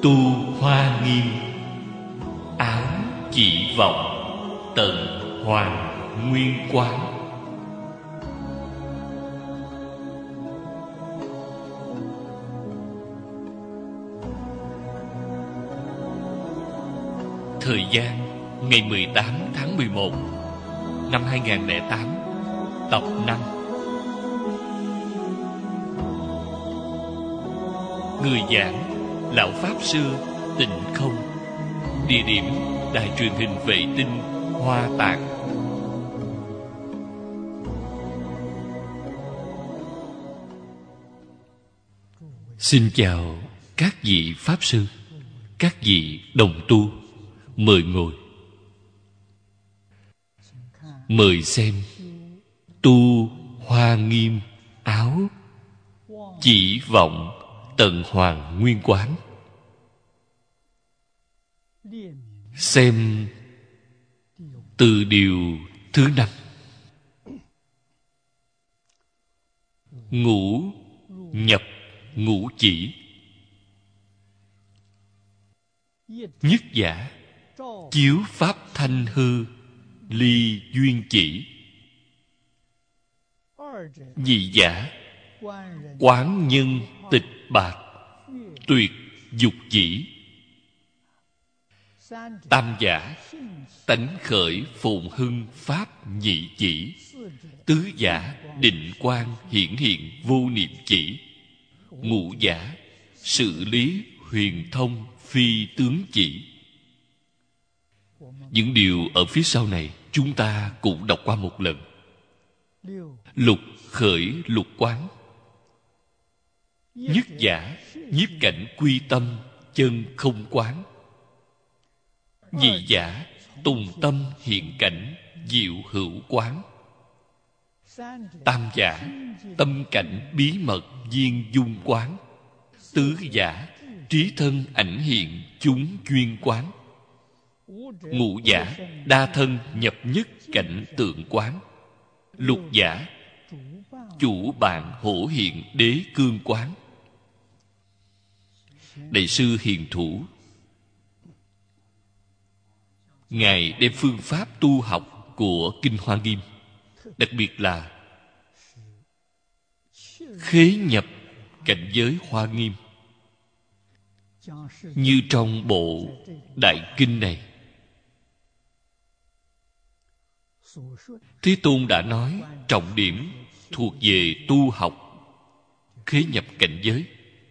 Tu hoa nghiêm, áo chỉ vọng, tận hoàng nguyên quán. Thời gian ngày 18 tháng 11 năm 2008. Tập 5. Người giảng Lão Pháp Sư Tịnh Không. Địa điểm Đài truyền hình vệ tinh Hoa Tạng. Xin chào các vị Pháp Sư, các vị đồng tu. Mời ngồi. Mời xem Tu hoa nghiêm, áo chỉ vọng, tận hoàng nguyên quán. Xem từ điều thứ 5. Ngũ nhập ngũ chỉ. Nhất giả chiếu pháp thanh hư, ly duyên chỉ. Nhị giả quán nhân tịch bạc, tuyệt dục chỉ. Tam giả tánh khởi phồn hưng pháp nhị chỉ. Tứ giả định quang hiển hiện vô niệm chỉ. Ngũ giả sự lý huyền thông phi tướng chỉ. Những điều ở phía sau này chúng ta cũng đọc qua một lần. Lục khởi lục quán. Nhất giả nhiếp cảnh quy tâm, chân không quán. Nhị giả tùng tâm hiện cảnh, diệu hữu quán. Tam giả tâm cảnh bí mật viên dung quán. Tứ giả trí thân ảnh hiện chúng chuyên quán. Ngũ giả đa thân nhập nhất cảnh tượng quán. Lục giả chủ bạn hổ hiện đế cương quán. Đại sư Hiền Thủ, Ngài đem phương pháp tu học của Kinh Hoa Nghiêm, đặc biệt là khế nhập cảnh giới Hoa Nghiêm, như trong bộ Đại Kinh này. Thế Tôn đã nói trọng điểm thuộc về tu học khế nhập cảnh giới.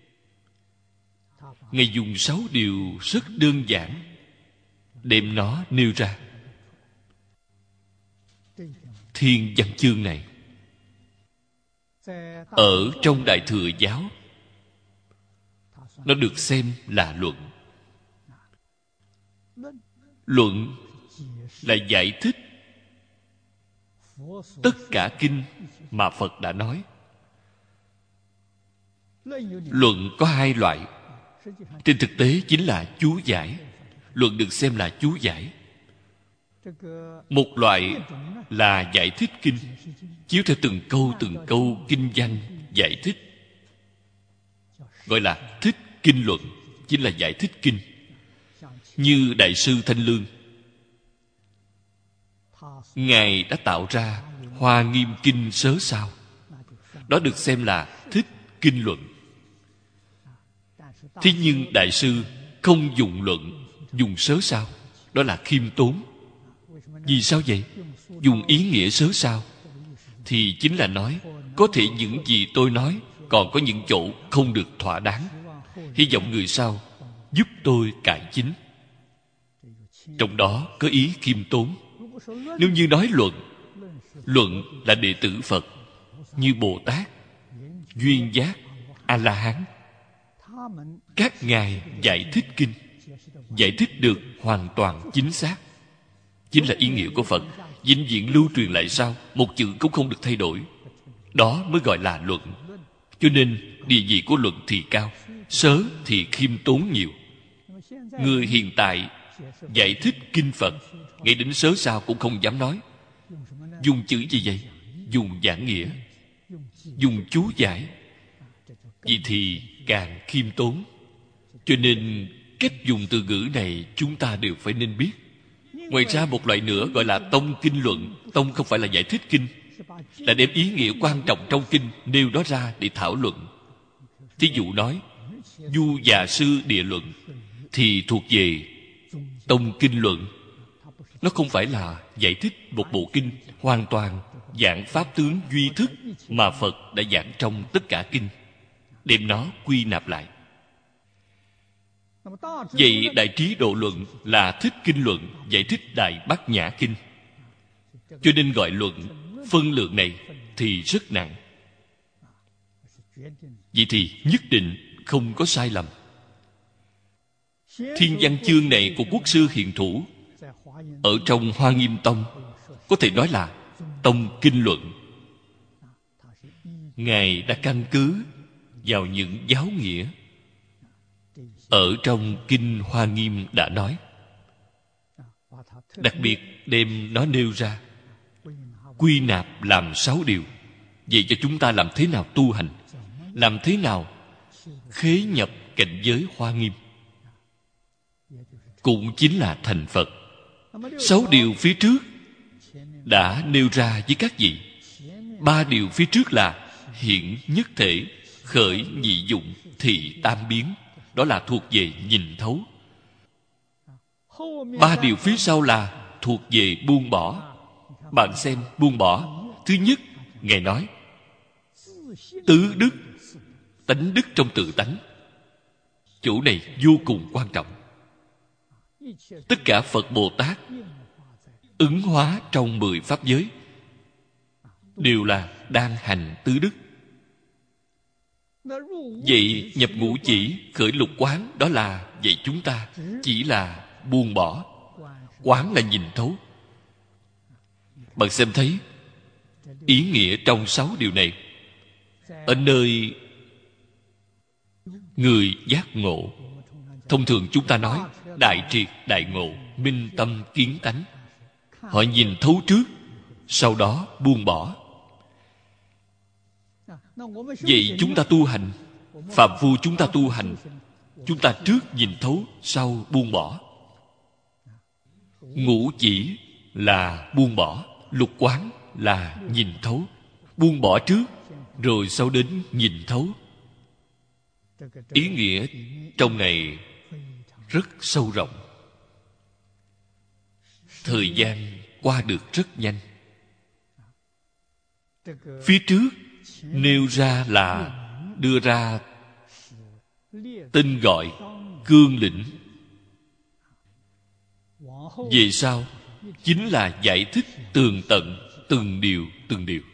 Ngài dùng 6 điều rất đơn giản đem nó nêu ra. Thiên văn chương này ở trong Đại Thừa Giáo, nó được xem là luận. Luận là giải thích tất cả kinh mà Phật đã nói. Luận có 2 loại. Trên thực tế chính là chú giải. Luận được xem là chú giải. Một loại là giải thích kinh, chiếu theo từng câu kinh văn giải thích, gọi là thích kinh luận, chính là giải thích kinh. Như Đại sư Thanh Lương, Ngài đã tạo ra Hoa Nghiêm Kinh Sớ Sao. Đó được xem là thích kinh luận. Thế nhưng Đại sư không dùng luận, dùng sớ sao. Đó là khiêm tốn. Vì sao vậy? Dùng ý nghĩa sớ sao thì chính là nói có thể những gì tôi nói còn có những chỗ không được thỏa đáng. Hy vọng người sau giúp tôi cải chính. Trong đó có ý khiêm tốn. Nếu như nói luận, luận là đệ tử Phật như Bồ Tát, Duyên Giác, A-la-hán. Các ngài giải thích kinh, giải thích được hoàn toàn chính xác, chính là ý nghĩa của Phật, vĩnh viễn lưu truyền lại sau, một chữ cũng không được thay đổi. Đó mới gọi là luận. Cho nên địa vị của luận thì cao, sớ thì khiêm tốn nhiều. Người hiện tại giải thích kinh Phật, ngay đến sớ sao cũng không dám nói. Dùng chữ gì vậy? Dùng giảng nghĩa, dùng chú giải. Vì thì càng khiêm tốn. Cho nên cách dùng từ ngữ này chúng ta đều phải nên biết. Ngoài ra một loại nữa gọi là tông kinh luận. Tông không phải là giải thích kinh, là đem ý nghĩa quan trọng trong kinh nêu đó ra để thảo luận. Thí dụ nói Du Già Sư Địa Luận thì thuộc về tông kinh luận. Nó không phải là giải thích một bộ kinh hoàn toàn giảng pháp tướng duy thức mà Phật đã giảng trong tất cả kinh, đem nó quy nạp lại. Vậy Đại Trí Độ Luận là thích kinh luận, giải thích Đại Bát Nhã Kinh. Cho nên gọi luận phân lượng này thì rất nặng. Vậy thì nhất định không có sai lầm. Thiên văn chương này của quốc sư hiện thủ ở trong Hoa Nghiêm Tông có thể nói là tông kinh luận. Ngài đã căn cứ vào những giáo nghĩa ở trong kinh Hoa Nghiêm đã nói, đặc biệt đem nó nêu ra, quy nạp làm 6 điều. Vậy cho chúng ta làm thế nào tu hành, làm thế nào khế nhập cảnh giới Hoa Nghiêm, cũng chính là thành Phật. 6 điều phía trước đã nêu ra với các vị. 3 điều phía trước là hiện nhất thể, khởi nhị dụng, thị tam biến. Đó là thuộc về nhìn thấu. 3 điều phía sau là thuộc về buông bỏ. Bạn xem buông bỏ. Thứ nhất, Ngài nói tứ đức, tánh đức trong tự tánh. Chỗ này vô cùng quan trọng. Tất cả Phật Bồ Tát ứng hóa trong 10 pháp giới đều là đang hành tứ đức. Vậy nhập ngũ chỉ, khởi lục quán, đó là vậy chúng ta chỉ là buông bỏ. Quán là nhìn thấu. Bạn xem thấy ý nghĩa trong 6 điều này ở nơi người giác ngộ. Thông thường chúng ta nói đại triệt đại ngộ, minh tâm kiến tánh. Họ nhìn thấu trước, sau đó buông bỏ. Vậy chúng ta tu hành, phàm phu chúng ta tu hành, chúng ta trước nhìn thấu, sau buông bỏ. Ngũ chỉ là buông bỏ, lục quán là nhìn thấu. Buông bỏ trước, rồi sau đến nhìn thấu. Ý nghĩa trong này rất sâu rộng. Thời gian qua được rất nhanh. Phía trước nêu ra là đưa ra tên gọi cương lĩnh. Về sau chính là giải thích tường tận từng điều từng điều.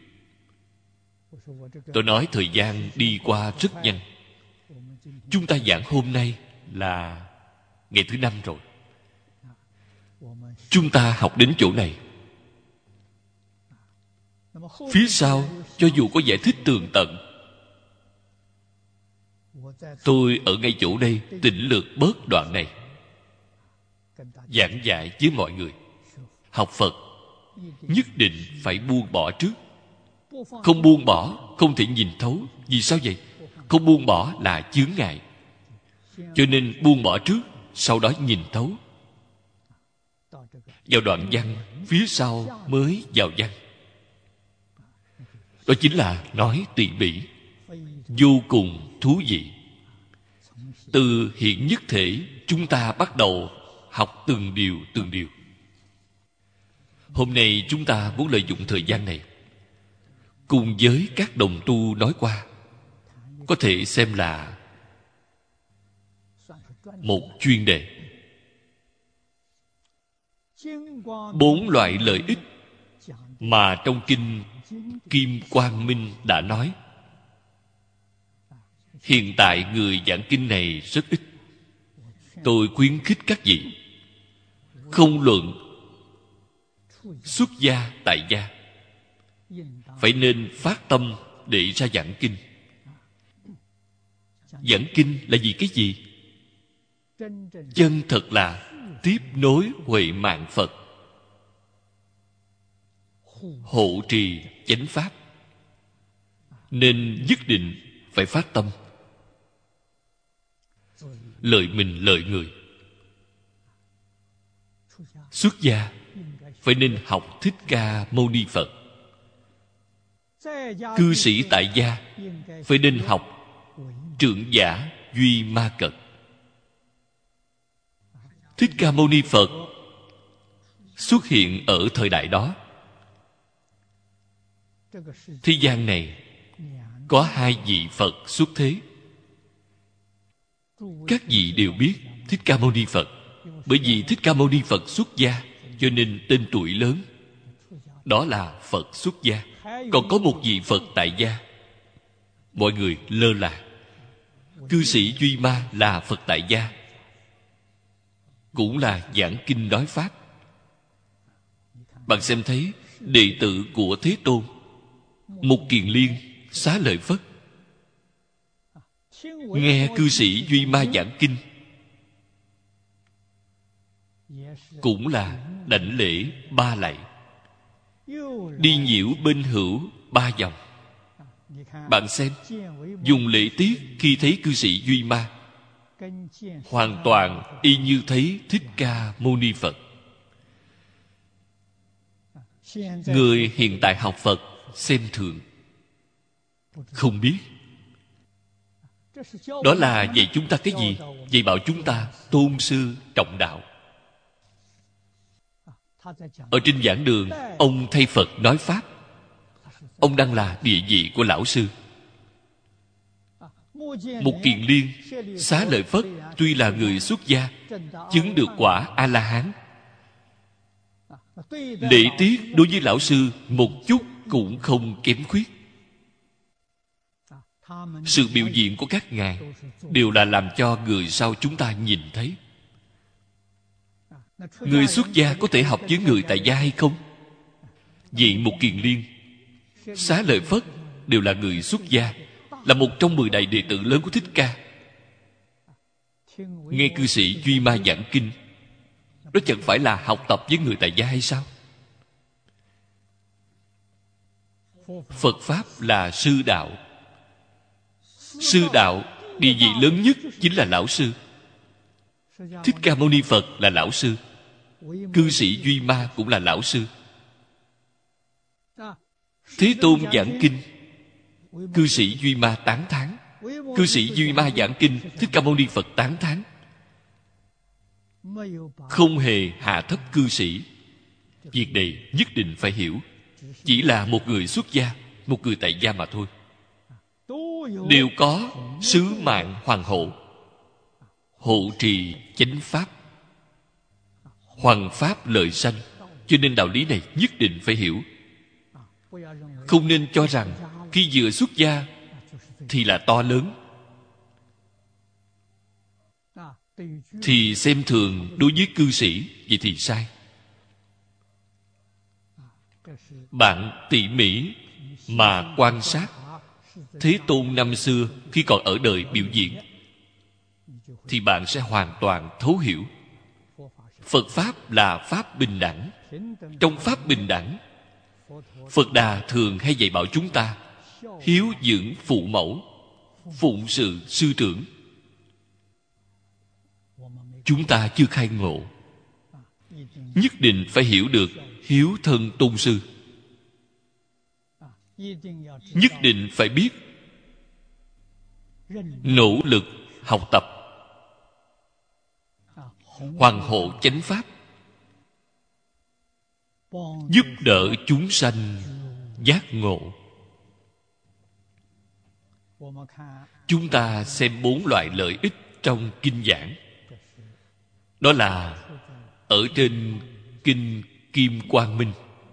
Tôi nói thời gian đi qua rất nhanh. Chúng ta giảng hôm nay là ngày thứ 5 rồi. Chúng ta học đến chỗ này. Phía sau cho dù có giải thích tường tận, tôi ở ngay chỗ đây tỉnh lược bớt đoạn này, giảng dạy với mọi người. Học Phật nhất định phải buông bỏ trước. Không buông bỏ không thể nhìn thấu. Vì sao vậy? Không buông bỏ là chướng ngại. Cho nên buông bỏ trước, sau đó nhìn thấu. Vào đoạn văn phía sau mới vào văn. Đó chính là nói tỉ mỉ, vô cùng thú vị. Từ hiện nhất thể chúng ta bắt đầu học từng điều từng điều. Hôm nay chúng ta muốn lợi dụng thời gian này cùng với các đồng tu nói qua, có thể xem là một chuyên đề. 4 loại lợi ích mà trong kinh Kim Quang Minh đã nói. Hiện tại người giảng kinh này rất ít. Tôi khuyến khích các vị không luận xuất gia tại gia, phải nên phát tâm để ra giảng kinh. Giảng kinh là vì cái gì? Chân thật là tiếp nối huệ mạng Phật, hộ trì chánh pháp. Nên nhất định phải phát tâm, lợi mình lợi người. Xuất gia phải nên học Thích Ca Mâu Ni Phật. Cư sĩ tại gia phải nên học Trưởng giả Duy Ma Cật. Thích Ca Mâu Ni Phật xuất hiện ở thời đại đó. Thế gian này có hai vị Phật xuất thế. Các vị đều biết Thích Ca Mâu Ni Phật. Bởi vì Thích Ca Mâu Ni Phật xuất gia, cho nên tên tuổi lớn. Đó là Phật xuất gia. Còn có một vị Phật tại gia, mọi người lơ là. Cư sĩ Duy Ma là Phật tại gia, cũng là giảng kinh nói pháp. Bạn xem thấy đệ tử của Thế Tôn Mục Kiền Liên, Xá Lợi Phất nghe cư sĩ Duy Ma giảng kinh, cũng là đảnh lễ ba lạy, đi nhiễu bên hữu ba vòng. Bạn xem, dùng lễ tiết khi thấy cư sĩ Duy Ma hoàn toàn y như thấy Thích Ca Mâu Ni Phật. Người hiện tại học Phật xem thường, không biết. Đó là dạy chúng ta cái gì? Dạy bảo chúng ta tôn sư trọng đạo. Ở trên giảng đường, ông thay Phật nói pháp. Ông đang là địa vị của lão sư. Mục Kiền Liên, Xá Lợi Phất tuy là người xuất gia, chứng được quả A-la-hán. Lễ tiết đối với lão sư một chút cũng không kém khuyết. Sự biểu diễn của các ngài đều là làm cho người sau chúng ta nhìn thấy. Người xuất gia có thể học với người tại gia hay không? Vị Mục Kiền Liên, Xá Lợi Phất đều là người xuất gia, là một trong 10 đại đệ tử lớn của Thích Ca. Nghe cư sĩ Duy Ma giảng kinh, đó chẳng phải là học tập với người tại gia hay sao? Phật Pháp là sư đạo. Sư đạo địa vị lớn nhất chính là lão sư. Thích Ca Mâu Ni Phật là lão sư, cư sĩ Duy Ma cũng là lão sư. Thế Tôn giảng kinh, cư sĩ Duy Ma tán thán. Cư sĩ Duy Ma giảng kinh, Thích Ca Mâu Ni Phật tán thán, không hề hạ thấp cư sĩ. Việc này nhất định phải hiểu. Chỉ là một người xuất gia, một người tại gia mà thôi, đều có sứ mạng hoàng hộ, hộ trì chánh pháp, hoằng pháp lợi sanh. Cho nên đạo lý này nhất định phải hiểu. Không nên cho rằng khi vừa xuất gia thì là to lớn, thì xem thường đối với cư sĩ. Vậy thì sai. Bạn tỉ mỉ mà quan sát Thế Tôn năm xưa khi còn ở đời biểu diễn, thì bạn sẽ hoàn toàn thấu hiểu. Phật Pháp là Pháp bình đẳng. Trong Pháp bình đẳng, Phật Đà thường hay dạy bảo chúng ta hiếu dưỡng phụ mẫu, phụng sự sư trưởng. Chúng ta chưa khai ngộ, nhất định phải hiểu được hiếu thân tôn sư. Nhất định phải biết nỗ lực học tập, hoằng hộ chánh pháp, giúp đỡ chúng sanh giác ngộ. Chúng ta xem 4 loại lợi ích trong kinh giảng. Đó là ở trên kinh Kim Quang Minh.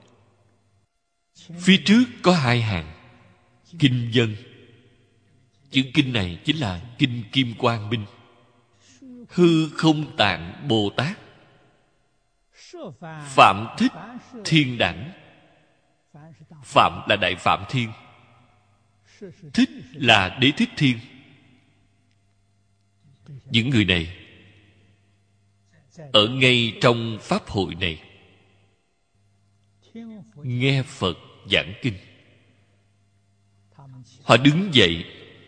Phía trước có 2 hàng kinh dân. Chữ kinh này chính là kinh Kim Quang Minh. Hư không tạng Bồ Tát, Phạm Thích Thiên Đẳng. Phạm là Đại Phạm Thiên, Thích là Đế Thích Thiên. Những người này ở ngay trong pháp hội này nghe Phật giảng kinh. Họ đứng dậy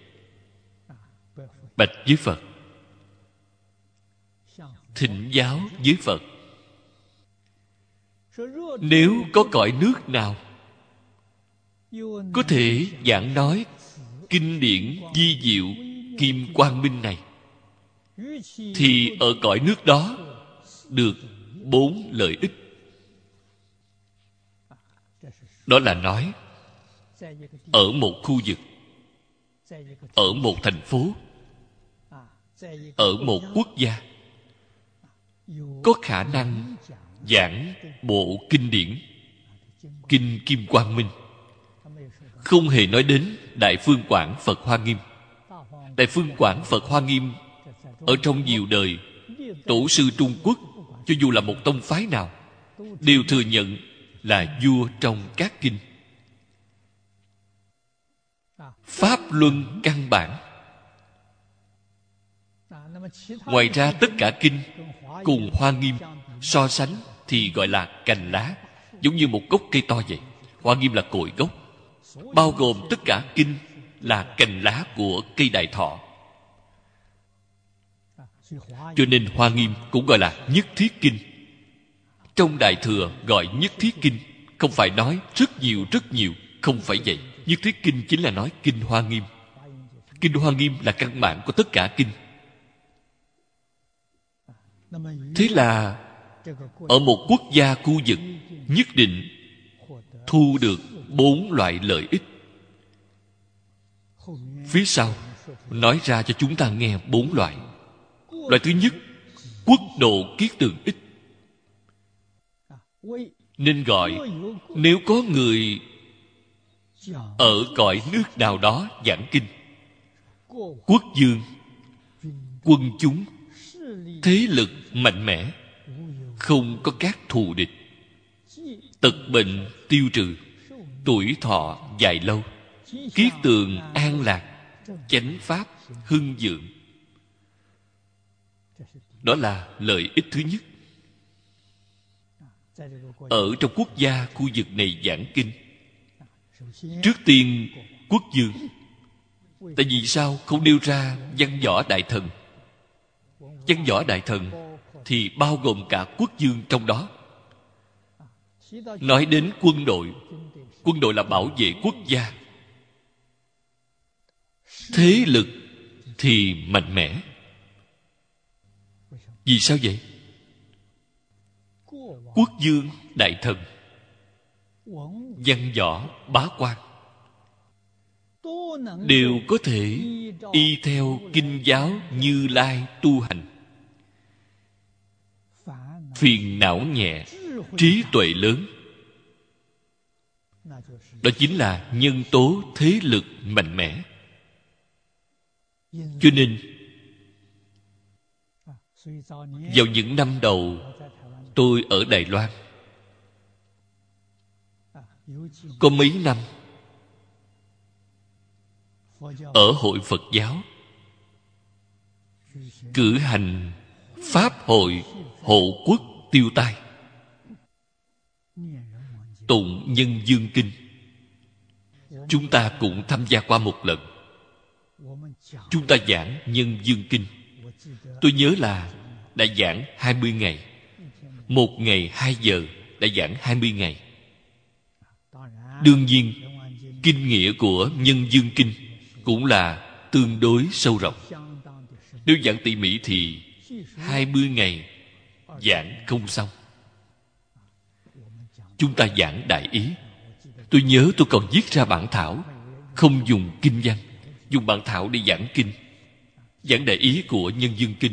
bạch với Phật, thỉnh giáo với Phật. Nếu có cõi nước nào có thể giảng nói kinh điển vi diệu kim quang minh này, thì ở cõi nước đó được 4 lợi ích. Đó là nói ở một khu vực, ở một thành phố, ở một quốc gia có khả năng giảng bộ kinh điển kinh kim quang minh. Không hề nói đến Đại Phương Quảng Phật Hoa Nghiêm. Đại Phương Quảng Phật Hoa Nghiêm ở trong nhiều đời, tổ sư Trung Quốc cho dù là một tông phái nào đều thừa nhận là vua trong các kinh. Pháp luân căn bản. Ngoài ra tất cả kinh cùng Hoa Nghiêm so sánh thì gọi là cành lá, giống như một gốc cây to vậy. Hoa Nghiêm là cội gốc, bao gồm tất cả kinh là cành lá của cây đại thọ. Cho nên Hoa Nghiêm cũng gọi là nhất thiết kinh. Trong Đại Thừa gọi nhất thiết kinh, không phải nói rất nhiều, không phải vậy. Nhất thiết kinh chính là nói kinh Hoa Nghiêm. Kinh Hoa Nghiêm là căn bản của tất cả kinh. Thế là ở một quốc gia khu vực nhất định thu được 4 loại lợi ích. Phía sau nói ra cho chúng ta nghe 4 loại. Loại thứ nhất, quốc độ kiết tường ích. Nên gọi nếu có người ở cõi nước nào đó giảng kinh, quốc vương, quân chúng, thế lực mạnh mẽ, không có các thù địch, tật bệnh tiêu trừ, tuổi thọ dài lâu, kiết tường an lạc, chánh pháp hưng vượng. Đó là lợi ích thứ nhất. Ở trong quốc gia khu vực này giảng kinh, trước tiên quốc vương. Tại vì sao không nêu ra văn võ đại thần? Văn võ đại thần thì bao gồm cả quốc vương trong đó. Nói đến quân đội, quân đội là bảo vệ quốc gia. Thế lực thì mạnh mẽ. Vì sao vậy? Quốc vương, đại thần, văn võ, bá quan đều có thể y theo kinh giáo Như Lai tu hành. Phiền não nhẹ, trí tuệ lớn. Đó chính là nhân tố thế lực mạnh mẽ. Cho nên vào những năm đầu tôi ở Đài Loan, có mấy năm ở hội Phật giáo cử hành pháp hội hộ quốc tiêu tai, tụng Nhân Dương Kinh. Chúng ta cũng tham gia qua một lần. Chúng ta giảng Nhân Dương Kinh, tôi nhớ là đã giảng 20 ngày. Một ngày 2 giờ đã giảng 20 ngày. Đương nhiên, kinh nghĩa của Nhân Dương Kinh cũng là tương đối sâu rộng. Nếu giảng tỉ mỉ thì 20 ngày giảng không xong. Chúng ta giảng đại ý. Tôi nhớ tôi còn viết ra bản thảo, không dùng kinh văn, dùng bản thảo để giảng kinh, giảng đại ý của Nhân Dương Kinh.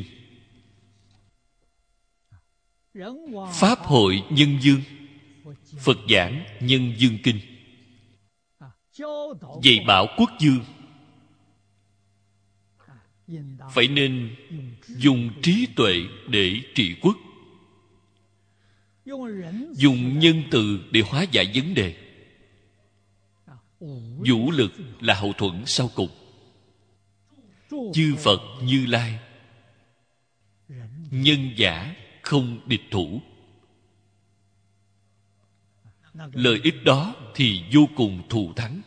Pháp hội Nhân Dương, Phật giảng Nhân Dương Kinh, dạy bảo quốc vương phải nên dùng trí tuệ để trị quốc, dùng nhân từ để hóa giải vấn đề. Vũ lực là hậu thuẫn sau cùng. Chư Phật Như Lai, nhân giả không địch thủ. Lợi ích đó thì vô cùng thù thắng.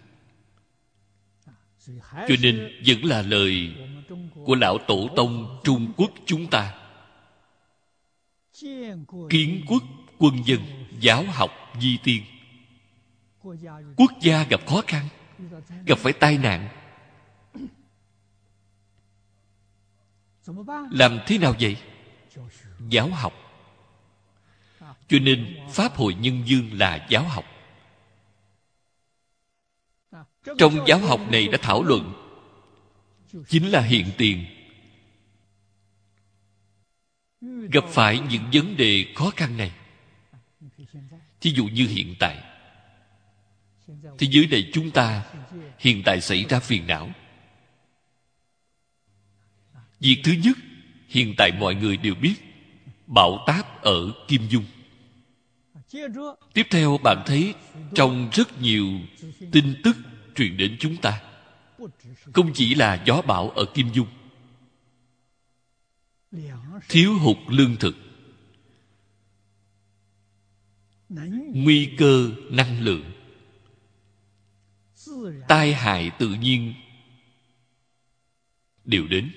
Cho nên vẫn là lời của lão tổ tông Trung Quốc chúng ta: kiến quốc quân dân giáo học vi tiên. Quốc gia gặp khó khăn, gặp phải tai nạn, làm thế nào vậy? Giáo học. Cho nên Pháp Hội Nhân Dương là giáo học. Trong giáo học này đã thảo luận chính là hiện tiền. Gặp phải những vấn đề khó khăn này, thí dụ như hiện tại thế giới này chúng ta hiện tại xảy ra phiền não. Việc thứ nhất, hiện tại mọi người đều biết bão táp ở Kim Dung. Tiếp theo bạn thấy trong rất nhiều tin tức truyền đến chúng ta, không chỉ là gió bão ở Kim Dung, thiếu hụt lương thực, nguy cơ năng lượng, tai hại tự nhiên đều đến.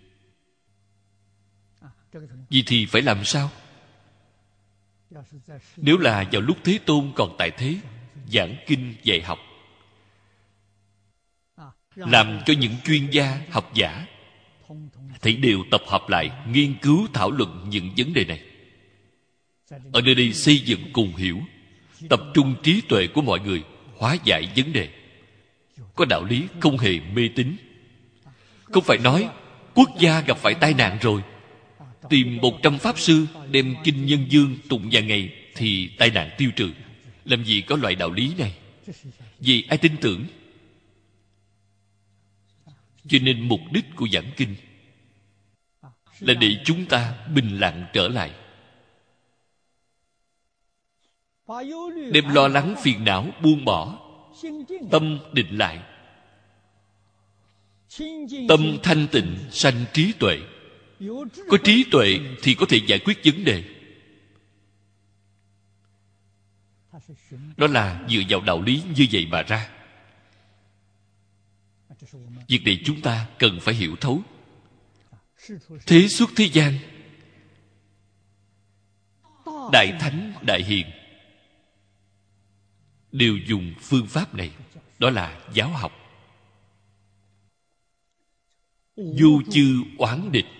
Vì thì phải làm sao? Nếu là vào lúc Thế Tôn còn tại thế, giảng kinh dạy học, làm cho những chuyên gia học giả thì đều tập hợp lại nghiên cứu thảo luận những vấn đề này. Ở nơi đây xây dựng cùng hiểu, tập trung trí tuệ của mọi người hóa giải vấn đề. Có đạo lý, không hề mê tín. Không phải nói quốc gia gặp phải tai nạn rồi, tìm 100 pháp sư đem kinh Nhân Dương tụng vài ngày thì tai nạn tiêu trừ. Làm gì có loại đạo lý này? Vì ai tin tưởng? Cho nên mục đích của giảng kinh là để chúng ta bình lặng trở lại, đem lo lắng phiền não buông bỏ, tâm định lại. Tâm thanh tịnh sanh trí tuệ. Có trí tuệ thì có thể giải quyết vấn đề. Đó là dựa vào đạo lý như vậy mà ra. Việc này chúng ta cần phải hiểu thấu. Thế xuất thế gian, đại thánh đại hiền đều dùng phương pháp này. Đó là giáo học. Vô chư oán địch.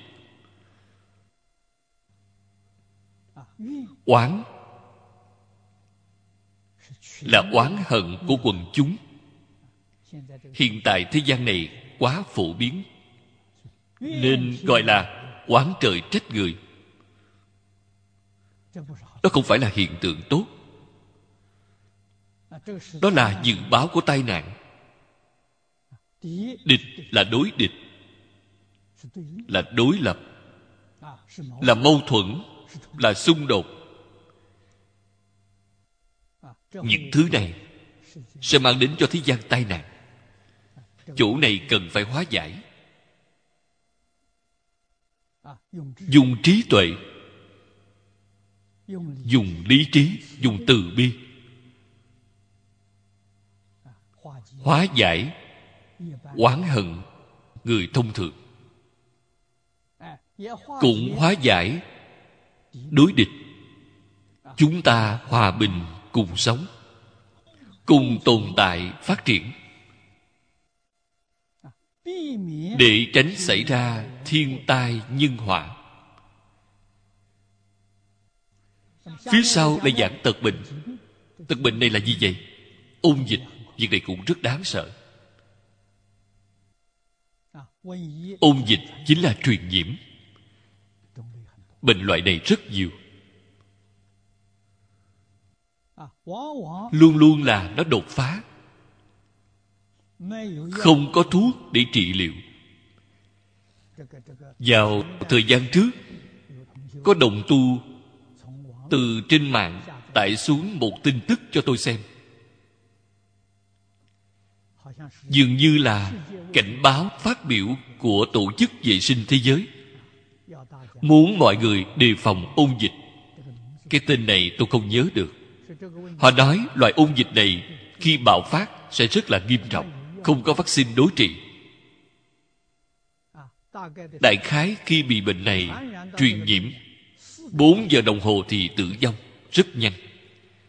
Oán là oán hận của quần chúng. Hiện tại thế gian này quá phổ biến, nên gọi là oán trời trách người. Đó không phải là hiện tượng tốt. Đó là dự báo của tai nạn. Địch là đối địch, là đối lập, là mâu thuẫn, là xung đột. Những thứ này sẽ mang đến cho thế gian tai nạn. Chỗ này cần phải hóa giải. Dùng trí tuệ, dùng lý trí, dùng từ bi hóa giải oán hận người thông thường, cũng hóa giải đối địch. Chúng ta hòa bình cùng sống, cùng tồn tại phát triển, để tránh xảy ra thiên tai nhân họa. Phía sau là giảng tật bệnh. Tật bệnh này là gì vậy? Ôn dịch. Việc này cũng rất đáng sợ. Ôn dịch chính là truyền nhiễm. Bệnh loại này rất nhiều, luôn luôn là nó đột phá, không có thuốc để trị liệu. Vào thời gian trước, có đồng tu từ trên mạng tải xuống một tin tức cho tôi xem. Dường như là cảnh báo phát biểu của Tổ chức Vệ sinh Thế giới, muốn mọi người đề phòng ôn dịch. Cái tên này tôi không nhớ được. Họ nói loại ôn dịch này khi bạo phát sẽ rất là nghiêm trọng, không có vaccine đối trị. Đại khái khi bị bệnh này truyền nhiễm 4 giờ đồng hồ thì tử vong, rất nhanh.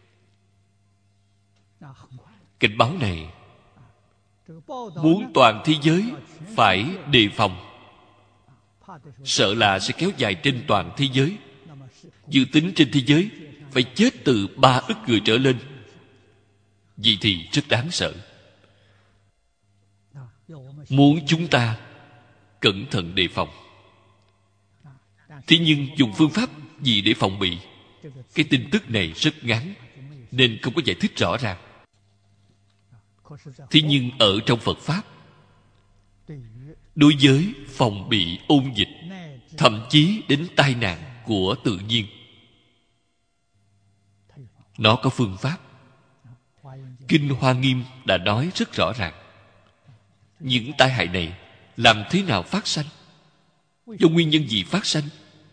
Cảnh báo này muốn toàn thế giới phải đề phòng, sợ là sẽ kéo dài trên toàn thế giới. Dự tính trên thế giới phải chết từ 3 ức người trở lên. Vậy thì rất đáng sợ. Muốn chúng ta cẩn thận đề phòng. Thế nhưng dùng phương pháp gì để phòng bị? Cái tin tức này rất ngắn nên không có giải thích rõ ràng. Thế nhưng ở trong Phật Pháp, đối với phòng bị ôn dịch, thậm chí đến tai nạn của tự nhiên, nó có phương pháp. Kinh Hoa Nghiêm đã nói rất rõ ràng. Những tai hại này làm thế nào phát sanh? Do nguyên nhân gì phát sanh?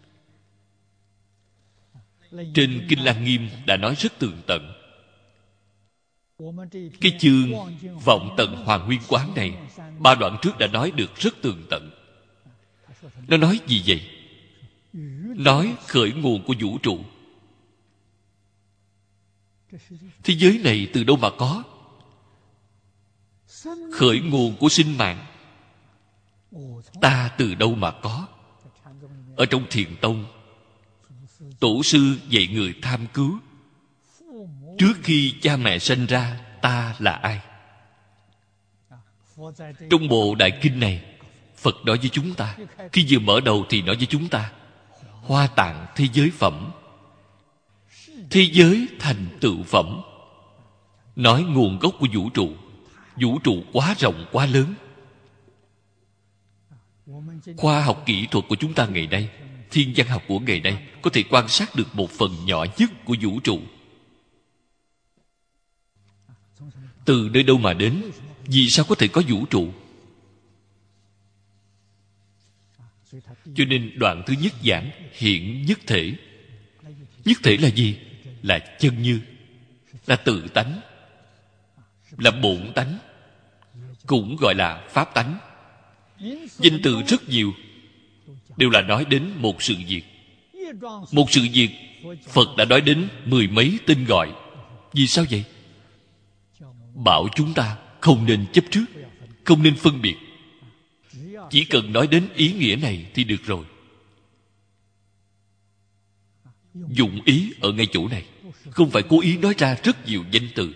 Trên Kinh Lăng Nghiêm đã nói rất tường tận. Cái chương Vọng Tận Hoàng Nguyên Quán này, 3 đoạn trước đã nói được rất tường tận. Nó nói gì vậy? Nói khởi nguồn của vũ trụ. Thế giới này từ đâu mà có? Khởi nguồn của sinh mạng, ta từ đâu mà có? Ở trong Thiền Tông, tổ sư dạy người tham cứu. Trước khi cha mẹ sinh ra, ta là ai? Trong bộ Đại Kinh này, Phật nói với chúng ta. Khi vừa mở đầu thì nói với chúng ta: Hoa Tạng thế giới phẩm, thế giới thành tựu phẩm. Nói nguồn gốc của vũ trụ. Vũ trụ quá rộng, quá lớn. Khoa học kỹ thuật của chúng ta ngày nay, thiên văn học của ngày nay, có thể quan sát được một phần nhỏ nhất của vũ trụ. Từ nơi đâu mà đến? Vì sao có thể có vũ trụ? Cho nên đoạn thứ nhất giảng hiện nhất thể. Nhất thể là gì? Là chân như, là tự tánh, là bổn tánh, cũng gọi là pháp tánh. Danh từ rất nhiều, đều là nói đến một sự việc. Một sự việc, Phật đã nói đến 10 mấy tên gọi. Vì sao vậy? Bảo chúng ta không nên chấp trước, không nên phân biệt. Chỉ cần nói đến ý nghĩa này thì được rồi. Dụng ý ở ngay chỗ này, không phải cố ý nói ra rất nhiều danh từ.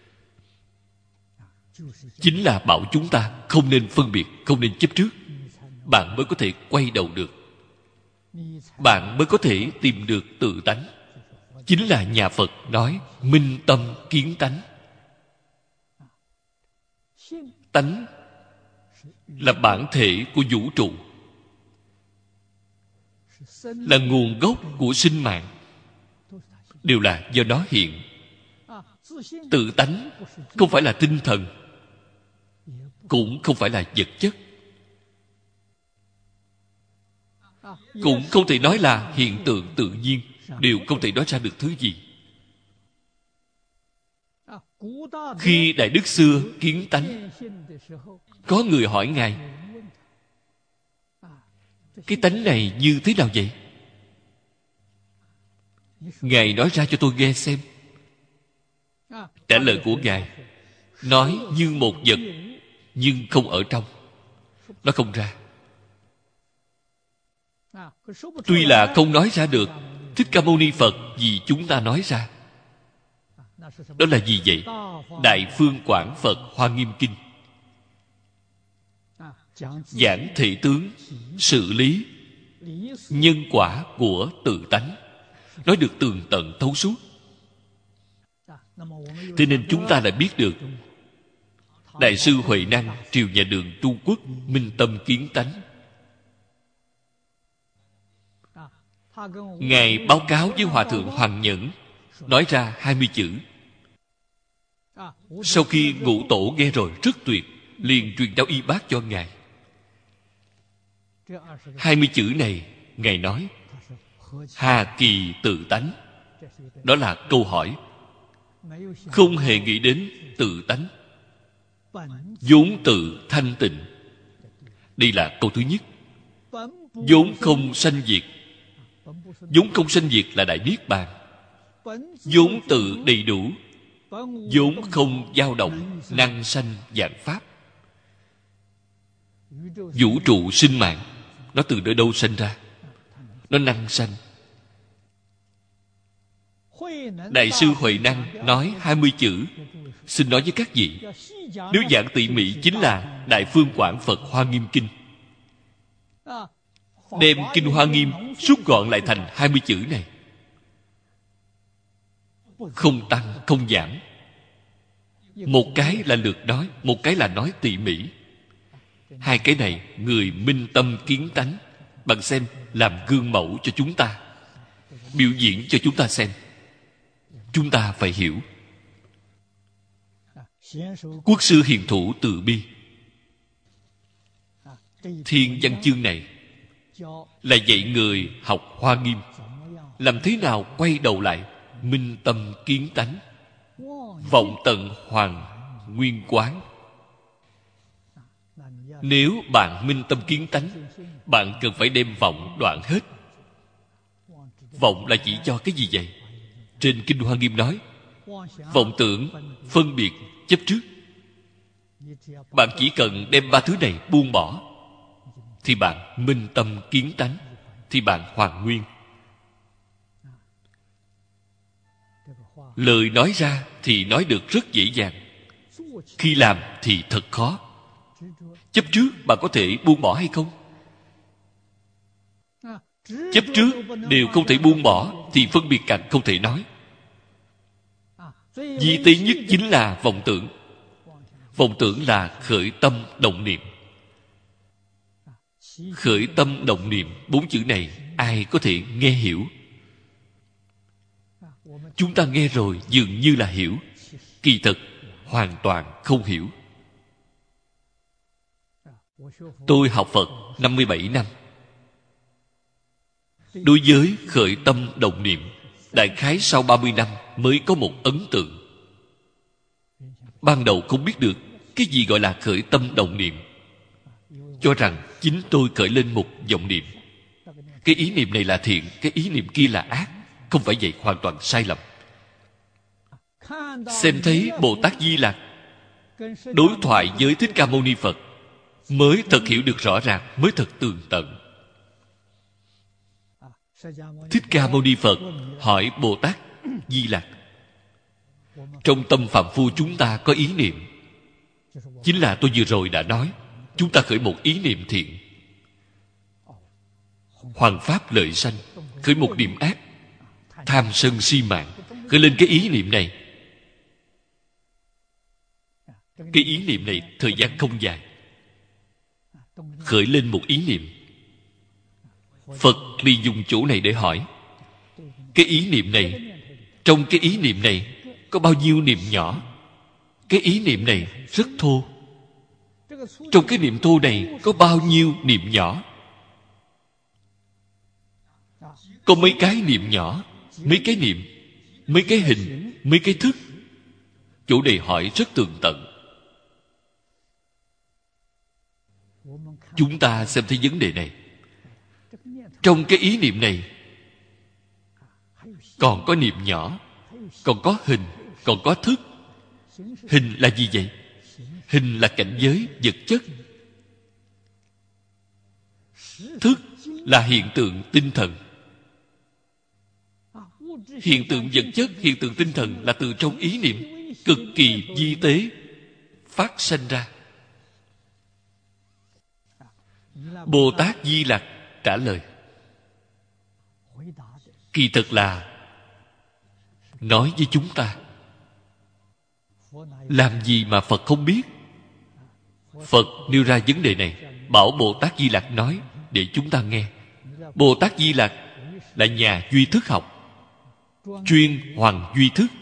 Chính là bảo chúng ta không nên phân biệt, không nên chấp trước. Bạn mới có thể quay đầu được. Bạn mới có thể tìm được tự tánh. Chính là nhà Phật nói minh tâm kiến tánh. Tánh là bản thể của vũ trụ, là nguồn gốc của sinh mạng, đều là do nó hiện. Tự tánh không phải là tinh thần, cũng không phải là vật chất, cũng không thể nói là hiện tượng tự nhiên, đều không thể nói ra được thứ gì. Khi Đại Đức xưa kiến tánh, có người hỏi Ngài: cái tánh này như thế nào vậy? Ngài nói ra cho tôi nghe xem. Trả lời của Ngài nói như một vật, nhưng không ở trong, nó không ra. Tuy là không nói ra được, Thích Ca Mâu Ni Phật vì chúng ta nói ra. Đó là gì vậy? Đại Phương Quảng Phật Hoa Nghiêm Kinh giảng thể tướng, sự lý, nhân quả của tự tánh, nói được tường tận thấu suốt. Thế nên chúng ta lại biết được Đại sư Huệ Năng triều nhà Đường Trung Quốc minh tâm kiến tánh. Ngài báo cáo với Hòa Thượng Hoàng Nhẫn, nói ra 20 chữ. Sau khi Ngũ Tổ nghe rồi rất tuyệt, liền truyền đạo y bác cho Ngài. 20 chữ này Ngài nói hà kỳ tự tánh. Đó là câu hỏi, không hề nghĩ đến tự tánh, vốn tự thanh tịnh. Đây là câu thứ nhất. Vốn không sanh diệt. Vốn không sanh diệt là Đại Niết Bàn. Vốn tự đầy đủ. vốn không dao động, năng sanh vạn pháp. Vũ trụ sinh mạng, nó từ nơi đâu sanh ra? Nó năng sanh. Đại sư Huệ Năng nói 20 chữ, xin nói với các vị, nếu giảng tỉ mỉ chính là Đại Phương Quảng Phật Hoa Nghiêm Kinh. Đem Kinh Hoa Nghiêm rút gọn lại thành 20 chữ này, không tăng không giảm. Một cái là lược nói, một cái là nói tỉ mỉ. Hai cái này người minh tâm kiến tánh. Bạn xem, làm gương mẫu cho chúng ta, biểu diễn cho chúng ta xem. Chúng ta phải hiểu. Quốc sư hiền thủ từ bi. Thiên văn chương này là dạy người học Hoa Nghiêm làm thế nào quay đầu lại minh tâm kiến tánh, vọng tận hoàn nguyên quán. Nếu bạn minh tâm kiến tánh, bạn cần phải đem vọng đoạn hết. Vọng là chỉ cho cái gì vậy? Trên Kinh Hoa Nghiêm nói, vọng tưởng, phân biệt, chấp trước. Bạn chỉ cần đem ba thứ này buông bỏ, thì bạn minh tâm kiến tánh, thì bạn hoàn nguyên. Lời nói ra thì nói được rất dễ dàng, khi làm thì thật khó. Chấp trước bạn có thể buông bỏ hay không? Chấp trước đều không thể buông bỏ, thì phân biệt càng không thể nói. Vi tế nhất chính là vọng tưởng. Vọng tưởng là khởi tâm động niệm. Khởi tâm động niệm, bốn chữ này ai có thể nghe hiểu? Chúng ta nghe rồi dường như là hiểu, kỳ thực hoàn toàn không hiểu. Tôi học Phật 57 năm. Đối với khởi tâm động niệm, đại khái sau 30 năm mới có một ấn tượng. Ban đầu không biết được cái gì gọi là khởi tâm động niệm, cho rằng chính tôi khởi lên một vọng niệm. Cái ý niệm này là thiện, cái ý niệm kia là ác. Không phải vậy, hoàn toàn sai lầm. Xem thấy Bồ Tát Di Lặc đối thoại với Thích Ca Mâu Ni Phật, mới thật hiểu được rõ ràng, mới thật tường tận. Thích Ca Mâu Ni Phật hỏi Bồ Tát Di Lặc, trong tâm phàm phu chúng ta có ý niệm, chính là tôi vừa rồi đã nói, chúng ta khởi một ý niệm thiện, hoằng pháp lợi sanh. Khởi một niệm ác, tham sân si mạng, khởi lên cái ý niệm này. Cái ý niệm này thời gian không dài, khởi lên một ý niệm. Phật利dùng chỗ này để hỏi, cái ý niệm này, trong cái ý niệm này có bao nhiêu niệm nhỏ? Cái ý niệm này rất thô. Trong cái niệm thô này có bao nhiêu niệm nhỏ? Có mấy cái niệm nhỏ, mấy cái niệm, mấy cái hình, mấy cái thức. Chỗ này hỏi rất tường tận. Chúng ta xem thấy vấn đề này. Trong cái ý niệm này còn có niệm nhỏ, còn có hình, còn có thức. Hình là gì vậy? Hình là cảnh giới vật chất. Thức là hiện tượng tinh thần. Hiện tượng vật chất, hiện tượng tinh thần là từ trong ý niệm cực kỳ vi tế phát sanh ra. Bồ Tát Di Lặc trả lời, kỳ thực là nói với chúng ta. Làm gì mà Phật không biết? Phật nêu ra vấn đề này, bảo Bồ Tát Di Lặc nói để chúng ta nghe. Bồ Tát Di Lặc là nhà duy thức học, chuyên hoàng duy thức.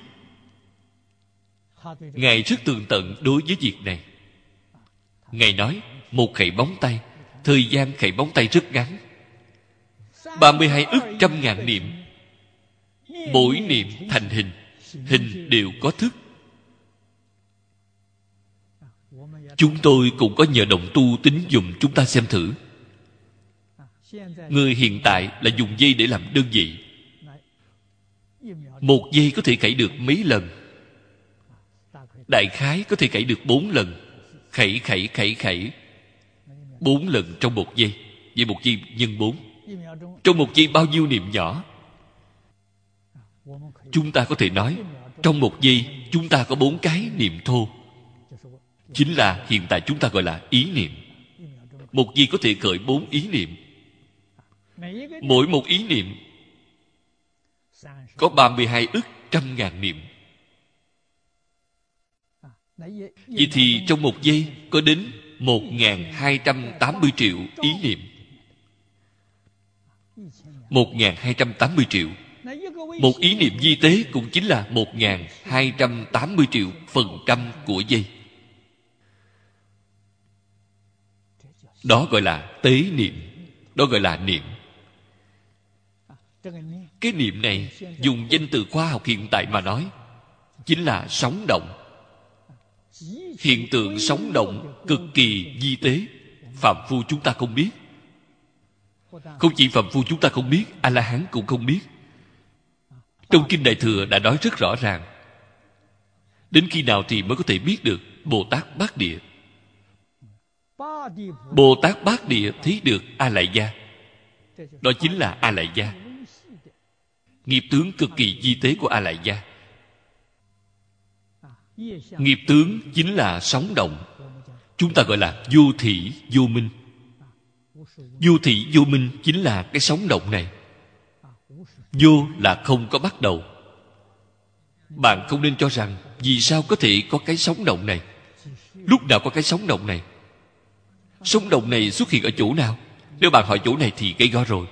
Ngài rất tường tận đối với việc này. Ngài nói, một khẩy bóng tay, thời gian khẩy bóng tay rất ngắn, 32 ức trăm ngàn niệm, mỗi niệm thành hình, hình đều có thức. Chúng tôi cũng có nhờ đồng tu tính dùng, chúng ta xem thử. Người hiện tại là dùng dây để làm đơn vị. Một giây có thể khẩy được mấy lần? Đại khái có thể khẩy được 4 lần. Khẩy 4 lần trong 1 giây. Vậy 1 giây nhân 4. Trong 1 giây bao nhiêu niệm nhỏ? Chúng ta có thể nói trong 1 giây chúng ta có 4 cái niệm thô. Chính là hiện tại chúng ta gọi là ý niệm. 1 giây có thể khởi 4 ý niệm. Mỗi một ý niệm có 32 ức trăm ngàn niệm. Vậy thì trong 1 giây có đến 1280 triệu ý niệm. 1280 triệu. Một ý niệm vi tế cũng chính là 1280 triệu phần trăm của giây. Đó gọi là tế niệm. Đó gọi là niệm. Cái niệm này dùng danh từ khoa học hiện tại mà nói chính là sóng động. Hiện tượng sóng động cực kỳ vi tế. Phàm phu chúng ta không biết. Không chỉ phàm phu chúng ta không biết, A-la-hán cũng không biết. Trong Kinh Đại Thừa đã nói rất rõ ràng. Đến khi nào thì mới có thể biết được? Bồ Tát Bát Địa. Bồ Tát Bát Địa thấy được A-lại gia. Đó chính là A-lại gia. Nghiệp tướng cực kỳ vi tế của A-lại gia. Nghiệp tướng chính là sóng động. Chúng ta gọi là vô thỉ vô minh. Vô thỉ vô minh chính là cái sóng động này. Vô là không có bắt đầu. Bạn không nên cho rằng vì sao có thể có cái sóng động này. Lúc nào có cái sóng động này? Sóng động này xuất hiện ở chỗ nào? Nếu bạn hỏi chỗ này thì gây go rồi.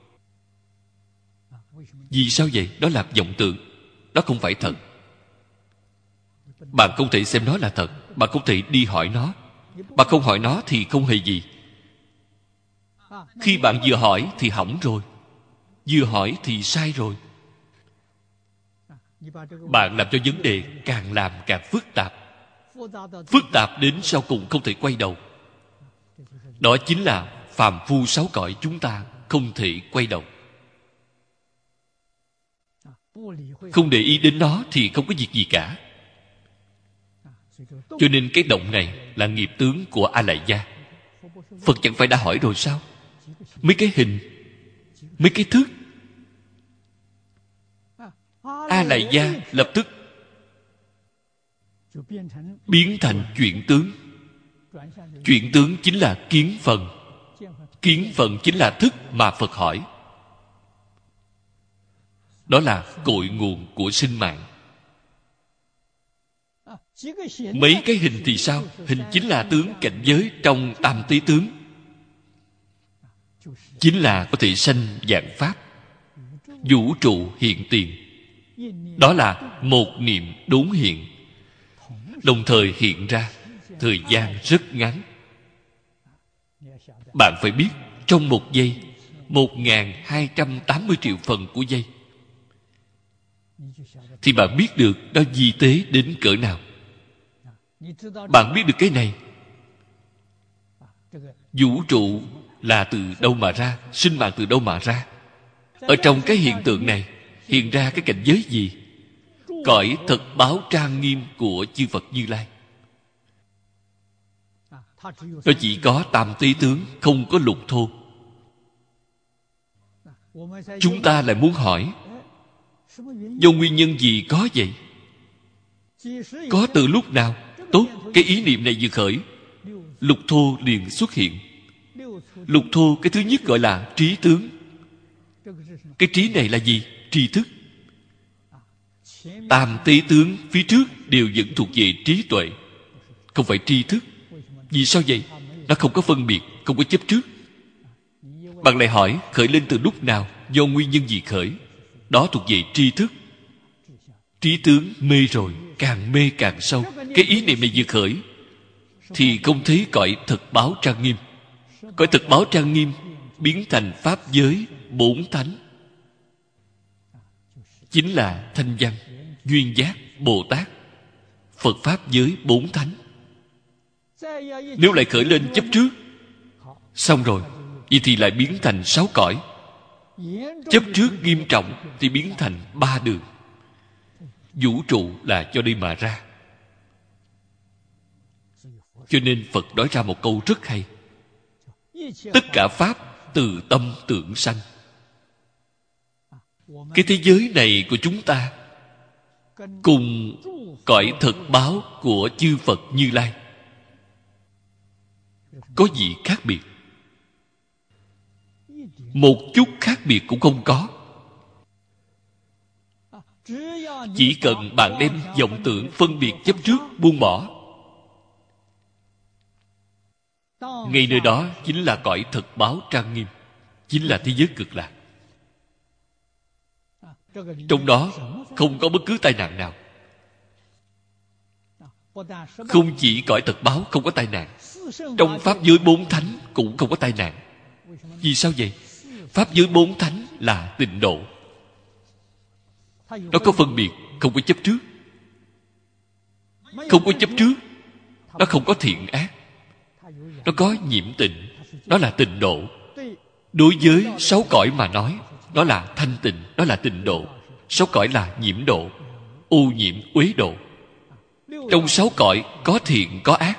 Vì sao vậy? Đó là vọng tưởng. Đó không phải thật. Bạn không thể xem nó là thật. Bạn không thể đi hỏi nó. Bạn không hỏi nó thì không hề gì. Khi bạn vừa hỏi thì hỏng rồi. Vừa hỏi thì sai rồi. Bạn làm cho vấn đề càng làm càng phức tạp. Phức tạp đến sau cùng không thể quay đầu. Đó chính là phàm phu 6 cõi chúng ta không thể quay đầu. Không để ý đến nó thì không có việc gì cả. Cho nên cái động này là nghiệp tướng của A-lại gia. Phật chẳng phải đã hỏi rồi sao? Mấy cái hình, mấy cái thức, A-lại gia lập tức biến thành chuyển tướng. Chuyển tướng chính là kiến phần. Kiến phần chính là thức mà Phật hỏi. Đó là cội nguồn của sinh mạng. Mấy cái hình thì sao? Hình chính là tướng cảnh giới trong tam tế tướng. Chính là có thể sanh vạn pháp. Vũ trụ hiện tiền. Đó là một niệm đốn hiện. Đồng thời hiện ra. Thời gian rất ngắn. Bạn phải biết trong 1 giây 1280 triệu phần của giây thì bạn biết được nó vi tế đến cỡ nào. Bạn biết được cái này. Vũ trụ là từ đâu mà ra? Sinh mạng từ đâu mà ra? Ở trong cái hiện tượng này hiện ra cái cảnh giới gì? Cõi thật báo trang nghiêm của chư Phật Như Lai. Nó chỉ có tam tế tướng, không có lục thô. Chúng ta lại muốn hỏi do nguyên nhân gì có vậy? Có từ lúc nào? Tốt, cái ý niệm này vừa khởi, lục thô liền xuất hiện. Lục thô cái thứ nhất gọi là trí tướng. Cái trí này là gì? Tri thức. Tam tế tướng phía trước đều vẫn thuộc về trí tuệ, không phải tri thức. Vì sao vậy? Nó không có phân biệt, không có chấp trước. Bạn lại hỏi khởi lên từ lúc nào, do nguyên nhân gì khởi? Đó thuộc về tri thức. Trí tướng mê rồi, càng mê càng sâu. Cái ý niệm này vừa khởi thì không thấy cõi thật báo trang nghiêm. Cõi thật báo trang nghiêm biến thành pháp giới 4 thánh, chính là Thanh Văn, Duyên Giác, Bồ Tát. Phật pháp giới 4 thánh. Nếu lại khởi lên chấp trước, xong rồi, vậy thì lại biến thành 6 cõi. Chấp trước nghiêm trọng thì biến thành 3 đường. Vũ trụ là do đây mà ra. Cho nên Phật nói ra một câu rất hay: tất cả pháp từ tâm tưởng sanh. Cái thế giới này của chúng ta cùng cõi thực báo của chư Phật Như Lai có gì khác biệt? Một chút khác biệt cũng không có. Chỉ cần bạn đem vọng tưởng phân biệt chấp trước buông bỏ, ngay nơi đó chính là cõi thực báo trang nghiêm, chính là thế giới cực lạc. Trong đó không có bất cứ tai nạn nào. Không chỉ cõi thực báo không có tai nạn, trong pháp giới bốn thánh cũng không có tai nạn. Vì sao vậy? Pháp giới bốn thánh là tịnh độ. Nó có phân biệt, không có chấp trước. Không có chấp trước, nó không có thiện ác. Nó có nhiễm tịnh, đó là tịnh độ. Đối với sáu cõi mà nói, đó là thanh tịnh, đó là tịnh độ. Sáu cõi là nhiễm độ, ô nhiễm, uế độ. Trong sáu cõi có thiện có ác.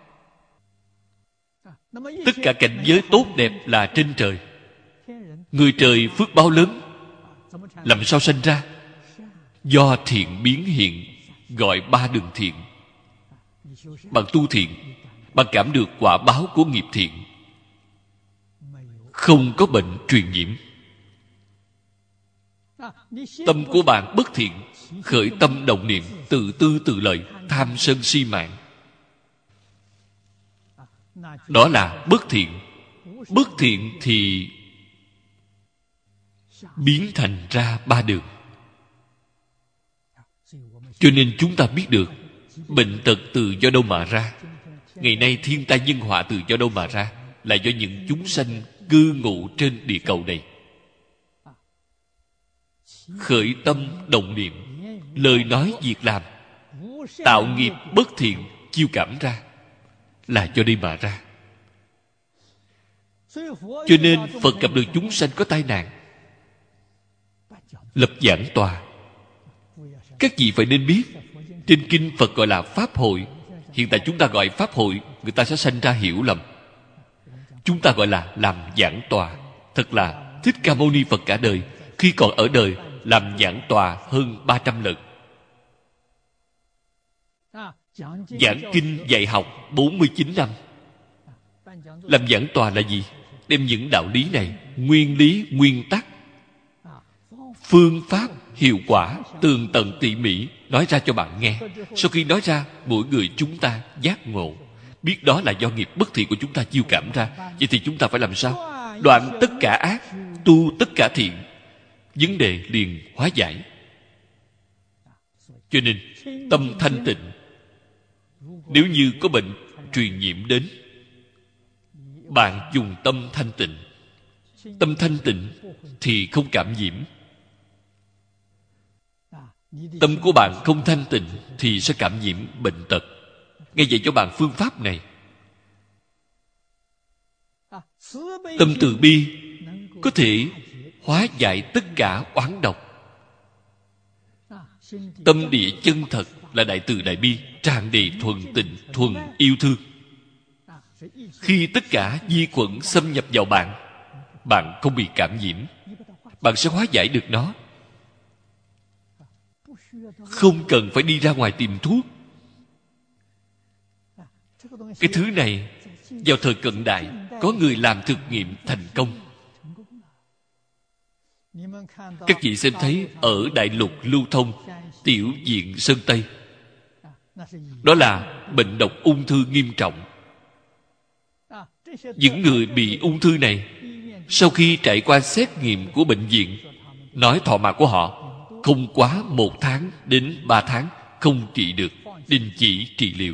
Tất cả cảnh giới tốt đẹp là trên trời. Người trời phước báo lớn, làm sao sanh ra? Do thiện biến hiện, gọi ba đường thiện. Bạn tu thiện, bạn cảm được quả báo của nghiệp thiện, không có bệnh truyền nhiễm. Tâm của bạn bất thiện, khởi tâm động niệm, tự tư tự lợi, tham sân si mạng, đó là bất thiện. Bất thiện thì biến thành ra ba đường. Cho nên chúng ta biết được bệnh tật từ do đâu mà ra. Ngày nay thiên tai nhân họa từ do đâu mà ra? Là do những chúng sanh cư ngụ trên địa cầu này khởi tâm động niệm, lời nói việc làm, tạo nghiệp bất thiện chiêu cảm ra, là do đây mà ra. Cho nên Phật gặp được chúng sanh có tai nạn, lập giảng tòa. Các vị phải nên biết, trên kinh Phật gọi là Pháp hội. Hiện tại chúng ta gọi Pháp hội, người ta sẽ sanh ra hiểu lầm. Chúng ta gọi là làm giảng tòa. Thật là Thích Ca Mâu Ni Phật cả đời, khi còn ở đời làm giảng tòa hơn 300 lần. Giảng kinh dạy học 49 năm. Làm giảng tòa là gì? Đem những đạo lý này, nguyên lý, nguyên tắc, phương pháp, hiệu quả, tường tận tỉ mỉ nói ra cho bạn nghe. Sau khi nói ra, mỗi người chúng ta giác ngộ, biết đó là do nghiệp bất thiện của chúng ta chiêu cảm ra. Vậy thì chúng ta phải làm sao? Đoạn tất cả ác, tu tất cả thiện. Vấn đề liền hóa giải. Cho nên tâm thanh tịnh. Nếu như có bệnh truyền nhiễm đến, bạn dùng tâm thanh tịnh. Tâm thanh tịnh thì không cảm nhiễm. Tâm của bạn không thanh tịnh thì sẽ cảm nhiễm bệnh tật. Nghe vậy cho bạn phương pháp này. Tâm từ bi có thể hóa giải tất cả oán độc. Tâm địa chân thật là đại từ đại bi, tràn đầy thuần tịnh, thuần yêu thương. Khi tất cả vi khuẩn xâm nhập vào bạn, bạn không bị cảm nhiễm, bạn sẽ hóa giải được nó. Không cần phải đi ra ngoài tìm thuốc. Cái thứ này vào thời cận đại có người làm thực nghiệm thành công. Các vị xem thấy ở đại lục lưu thông Tiểu Diện Sơn Tây, đó là bệnh độc ung thư nghiêm trọng. Những người bị ung thư này, sau khi trải qua xét nghiệm của bệnh viện, nói thọ mạng của họ không quá 1 tháng đến 3 tháng, không trị được, đình chỉ trị liệu.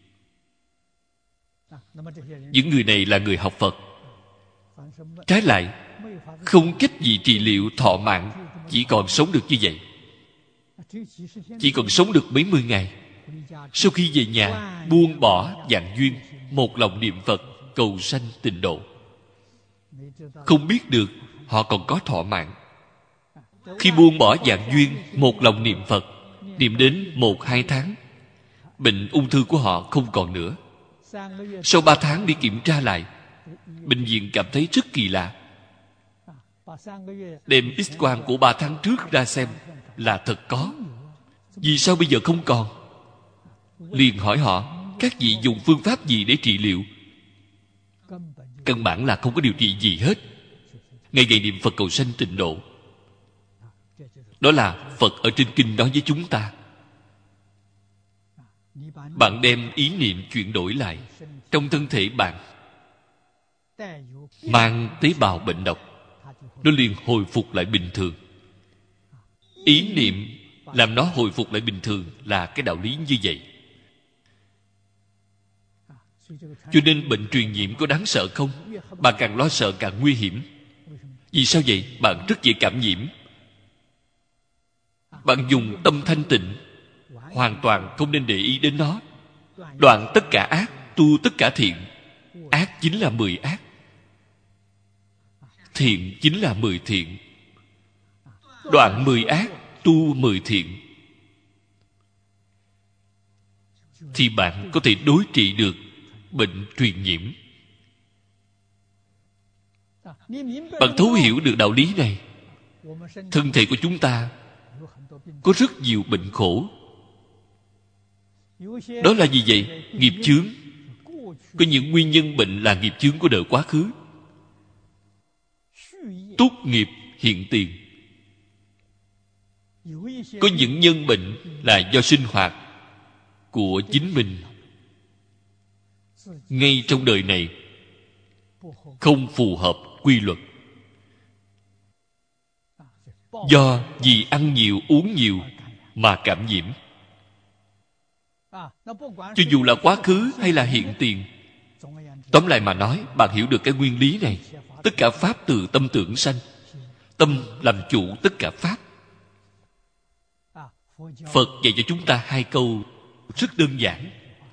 Những người này là người học Phật. Trái lại, không cách gì trị liệu thọ mạng, chỉ còn sống được như vậy, chỉ còn sống được mấy mươi ngày. Sau khi về nhà, buông bỏ vạn duyên, một lòng niệm Phật, cầu sanh tịnh độ. Không biết được họ còn có thọ mạng. Khi buông bỏ vạn duyên, một lòng niệm Phật, niệm đến 1-2 tháng, bệnh ung thư của họ không còn nữa. Sau 3 tháng đi kiểm tra lại, bệnh viện cảm thấy rất kỳ lạ. Đem X-quang của 3 tháng trước ra xem, là thật có. Vì sao bây giờ không còn? Liền hỏi họ, các vị dùng phương pháp gì để trị liệu? Căn bản là không có điều trị gì hết. Ngày ngày niệm Phật cầu sanh tịnh độ. Đó là Phật ở trên kinh nói với chúng ta. Bạn đem ý niệm chuyển đổi lại, trong thân thể bạn mang tế bào bệnh độc, nó liền hồi phục lại bình thường. Ý niệm làm nó hồi phục lại bình thường là cái đạo lý như vậy. Cho nên bệnh truyền nhiễm có đáng sợ không? Bạn càng lo sợ càng nguy hiểm. Vì sao vậy? Bạn rất dễ cảm nhiễm. Bạn dùng tâm thanh tịnh, hoàn toàn không nên để ý đến nó. Đoạn tất cả ác, tu tất cả thiện. Ác chính là 10 ác, thiện chính là 10 thiện. Đoạn 10 ác, tu 10 thiện, thì bạn có thể đối trị được bệnh truyền nhiễm. Bạn thấu hiểu được đạo lý này. Thân thể của chúng ta có rất nhiều bệnh khổ. Đó là gì vậy? Nghiệp chướng. Có những nguyên nhân bệnh là nghiệp chướng của đời quá khứ. Túc nghiệp hiện tiền. Có những nhân bệnh là do sinh hoạt của chính mình, ngay trong đời này không phù hợp quy luật. Do vì ăn nhiều uống nhiều mà cảm nhiễm. Cho dù là quá khứ hay là hiện tiền, tóm lại mà nói, bạn hiểu được cái nguyên lý này. Tất cả pháp từ tâm tưởng sanh. Tâm làm chủ tất cả pháp. Phật dạy cho chúng ta 2 câu rất đơn giản.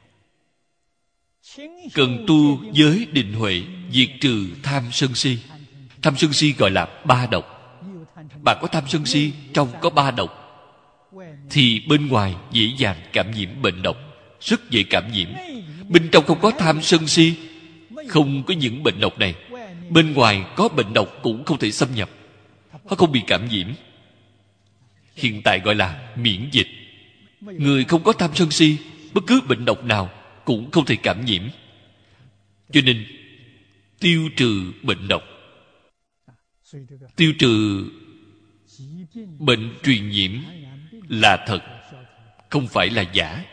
Cần tu giới định huệ, diệt trừ tham sân si. Tham sân si gọi là 3 độc. Bạn có tham sân si, trong có 3 độc, thì bên ngoài dễ dàng cảm nhiễm bệnh độc, rất dễ cảm nhiễm. Bên trong không có tham sân si, không có những bệnh độc này, bên ngoài có bệnh độc cũng không thể xâm nhập, nó không bị cảm nhiễm. Hiện tại gọi là miễn dịch. Người không có tham sân si, bất cứ bệnh độc nào cũng không thể cảm nhiễm. Cho nên tiêu trừ bệnh độc, tiêu trừ bệnh truyền nhiễm là thật, không phải là giả.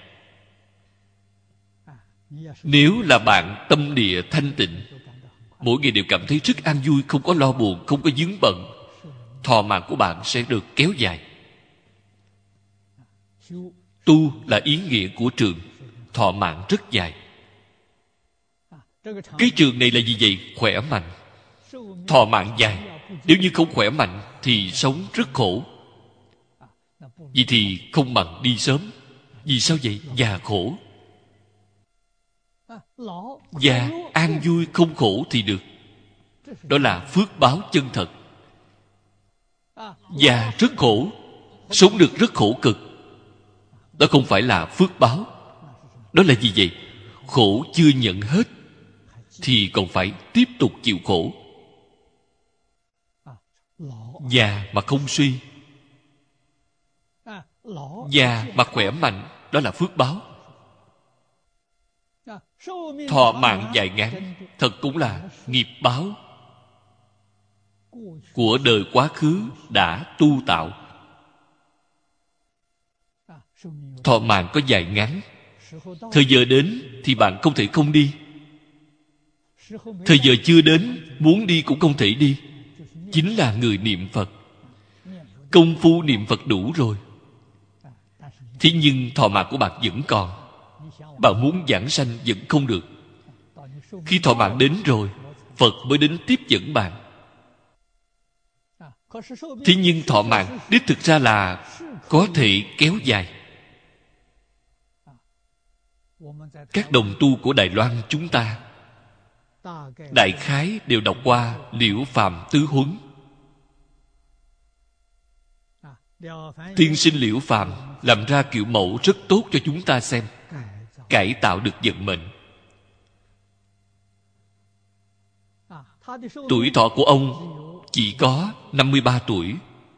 Nếu là bạn tâm địa thanh tịnh, mỗi ngày đều cảm thấy rất an vui, không có lo buồn, không có vướng bận, thọ mạng của bạn sẽ được kéo dài. Tu là ý nghĩa của trường, thọ mạng rất dài. Cái trường này là gì vậy? Khỏe mạnh, thọ mạng dài. Nếu như không khỏe mạnh thì sống rất khổ. Vì thì không bằng đi sớm. Vì sao vậy? Già khổ. Già an vui không khổ thì được. Đó là phước báo chân thật. Già rất khổ, sống được rất khổ cực, đó không phải là phước báo. Đó là gì vậy? Khổ chưa nhận hết thì còn phải tiếp tục chịu khổ. Già mà không suy, già mà khỏe mạnh, đó là phước báo. Thọ mạng dài ngắn thật cũng là nghiệp báo của đời quá khứ đã tu tạo. Thọ mạng có dài ngắn, thời giờ đến thì bạn không thể không đi, thời giờ chưa đến muốn đi cũng không thể đi. Chính là người niệm Phật, công phu niệm Phật đủ rồi. Thế nhưng thọ mạng của bạn vẫn còn, bạn muốn giảng sanh vẫn không được. Khi thọ mạng đến rồi, Phật mới đến tiếp dẫn bạn. Thế nhưng thọ mạng đích thực ra là có thể kéo dài. Các đồng tu của Đài Loan chúng ta đại khái đều đọc qua Liễu Phàm Tứ Huấn. Tiên sinh Liễu Phàm làm ra kiểu mẫu rất tốt cho chúng ta xem, cải tạo được vận mệnh. Tuổi thọ của ông chỉ có 53 tuổi.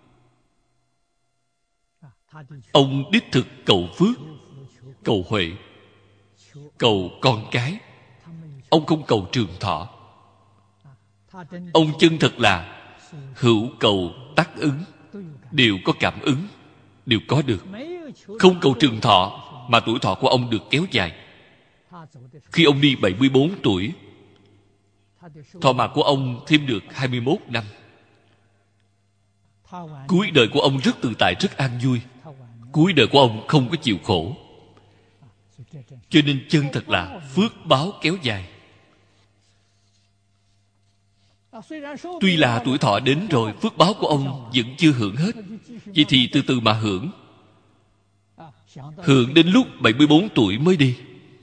Ông đích thực cầu phước, cầu huệ, cầu con cái. Ông không cầu trường thọ. Ông chân thật là hữu cầu tác ứng, đều có cảm ứng, đều có được. Không cầu trường thọ mà tuổi thọ của ông được kéo dài. Khi ông đi 74 tuổi, thọ mạng của ông thêm được 21 năm. Cuối đời của ông rất tự tại, rất an vui. Cuối đời của ông không có chịu khổ. Cho nên chân thật là phước báo kéo dài. Tuy là tuổi thọ đến rồi, phước báo của ông vẫn chưa hưởng hết. Vậy thì từ từ mà hưởng. Hưởng đến lúc 74 tuổi mới đi.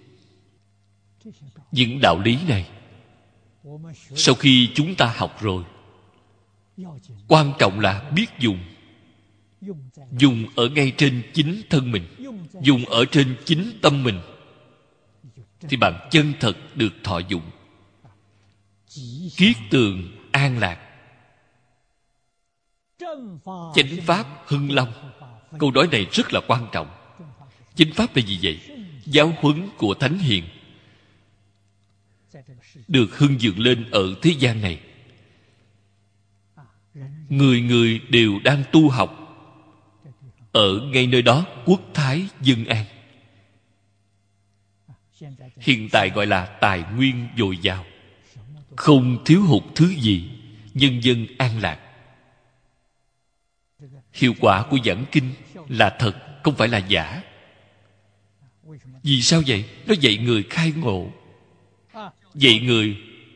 Những đạo lý này, sau khi chúng ta học rồi, quan trọng là biết dùng. Dùng ở ngay trên chính thân mình, dùng ở trên chính tâm mình, thì bạn chân thật được thọ dụng. Kiết tường an lạc, chánh pháp hưng long. Câu nói này rất là quan trọng. Chánh pháp là gì vậy? Giáo huấn của Thánh Hiền được hưng dựng lên ở thế gian này. Người người đều đang tu học. Ở ngay nơi đó quốc thái dân an. Hiện tại gọi là tài nguyên dồi dào, không thiếu hụt thứ gì, nhân dân an lạc. Hiệu quả của giảng kinh là thật, không phải là giả. Vì sao vậy? Nó dạy người khai ngộ, dạy người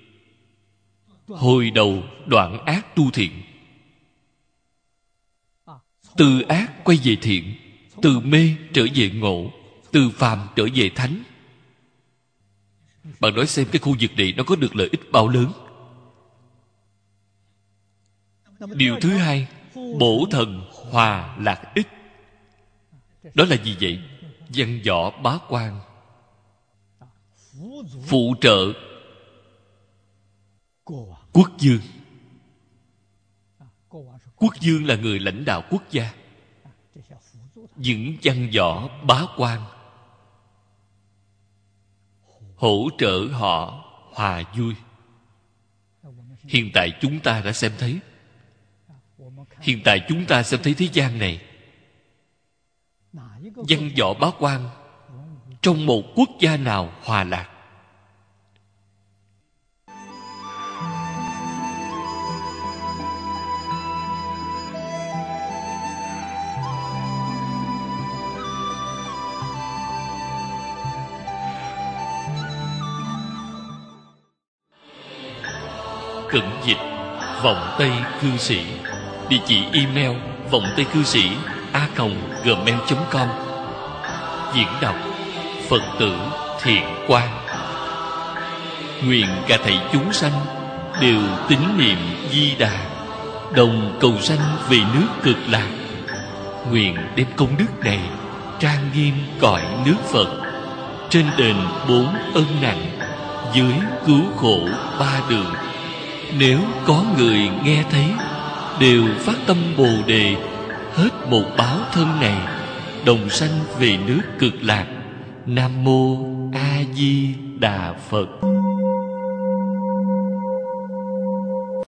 hồi đầu đoạn ác tu thiện, từ ác quay về thiện, từ mê trở về ngộ, từ phàm trở về thánh. Bạn nói xem cái khu vực này nó có được lợi ích bao lớn. Điều thứ hai, bổ thần hòa lạc ích. Đó là gì vậy? Văn võ bá quan, phụ trợ quốc vương. Quốc vương là người lãnh đạo quốc gia. Những văn võ bá quan hỗ trợ họ hòa vui. Hiện tại chúng ta đã xem thấy. Hiện tại chúng ta xem thấy thế gian này, văn võ bá quan trong một quốc gia nào hòa lạc? Cẩn dịch Vọng Tây Cư Sĩ. Địa chỉ email vongtaycư sĩ@gmail.com. Diễn đọc Phật tử Thiện Quang. Nguyện cả thảy chúng sanh đều tín niệm Di Đà, đồng cầu sanh về nước Cực Lạc. Nguyện đem công đức này trang nghiêm cõi nước Phật, trên đền 4 ân nặng, dưới cứu khổ 3 đường. Nếu có người nghe thấy, đều phát tâm Bồ Đề, hết một báo thân này, đồng sanh về nước Cực Lạc. Nam mô A Di Đà Phật.